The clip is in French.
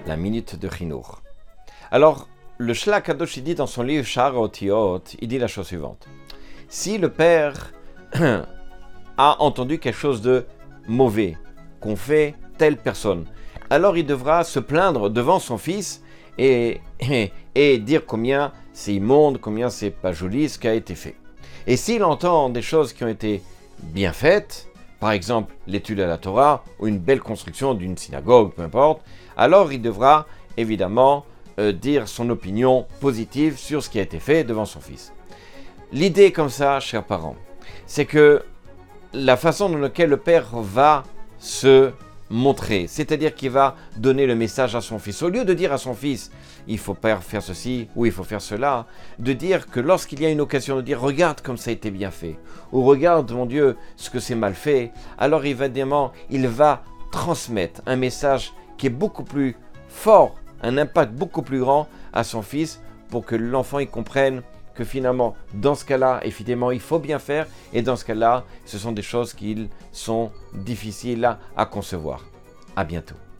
la minute de Chinour. Alors, le Shlach Kadosh, il dit dans son livre Sha'ar Otiot, il dit la chose suivante. Si le père a entendu quelque chose de mauvais qu'ont fait telle personne, alors il devra se plaindre devant son fils et dire combien c'est immonde, combien c'est pas joli ce qui a été fait. Et s'il entend des choses qui ont été bien faites, par exemple l'étude à la Torah ou une belle construction d'une synagogue, peu importe, alors il devra évidemment dire son opinion positive sur ce qui a été fait devant son fils. L'idée comme ça, chers parents, c'est que la façon dans laquelle le père va se montrer, c'est-à-dire qu'il va donner le message à son fils, au lieu de dire à son fils il faut pas faire ceci ou il faut faire cela, de dire que lorsqu'il y a une occasion de dire regarde comme ça a été bien fait, ou regarde mon Dieu ce que c'est mal fait, alors évidemment il va transmettre un message qui est beaucoup plus fort, un impact beaucoup plus grand à son fils pour que l'enfant il comprenne que finalement, dans ce cas-là, évidemment, il faut bien faire, et dans ce cas-là, ce sont des choses qui sont difficiles à concevoir. À bientôt.